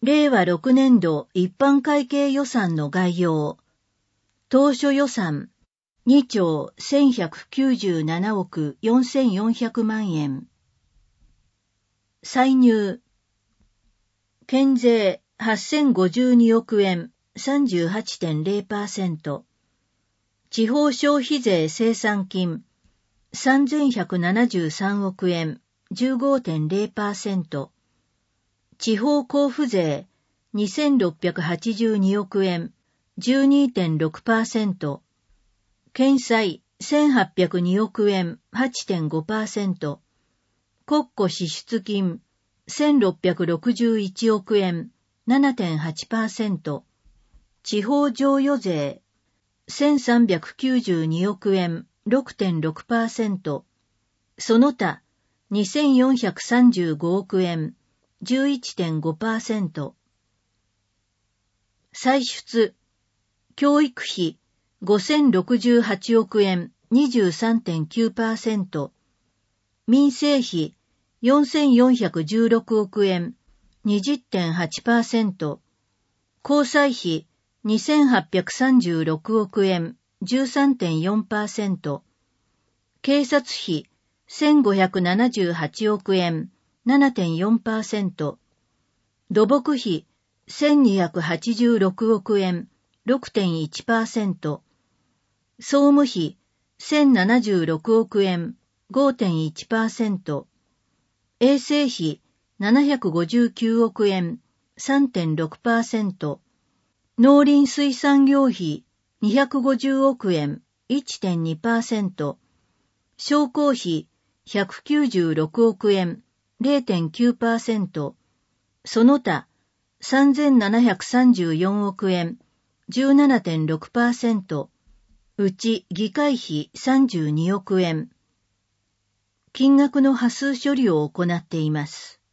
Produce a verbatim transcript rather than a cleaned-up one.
れいわろくねんど一般会計予算の概要。当初予算にちょうせんひゃくきゅうじゅうななおくよんせんよんひゃくまんえん。歳入。県税はっせんごじゅうにおくえん さんじゅうはちてんれいパーセント。地方消費税生産金さんぜんひゃくななじゅうさんおくえん じゅうごてんれいパーセント。地方交付税にせんろっぴゃくはちじゅうにおくえん じゅうにてんろくパーセント。県債せんはっぴゃくにおくえん はちてんごパーセント。国庫支出金せんろっぴゃくろくじゅういちおくえん ななてんはちパーセント。地方譲与税せんさんびゃくきゅうじゅうにおくえん ろくてんろくパーセント。その他にせんよんひゃくさんじゅうごおくえん じゅういってんごパーセント。歳出教育費ごせんろくじゅうはちおくえん にじゅうさんてんきゅうパーセント。民生費よんせんよんひゃくじゅうろくおくえん にじゅってんはちパーセント。交際費にせんはっぴゃくさんじゅうろくおくえん じゅうさんてんよんパーセント。警察費せんごひゃくななじゅうはちおくえん ななてんよんパーセント。土木費せんにひゃくはちじゅうろくおくえん ろくてんいちパーセント。総務費せんななじゅうろくおくえん ごてんいちパーセント。衛生費ななひゃくごじゅうきゅうおくえん さんてんろくパーセント。農林水産業費にひゃくごじゅうおくえん いってんにパーセント。商工費ひゃくきゅうじゅうろくおくえん れいてんきゅうパーセント。その他さんぜんななひゃくさんじゅうよんおくえん じゅうななてんろくパーセント。うち議会費さんじゅうにおくえん。金額の波数処理を行っています。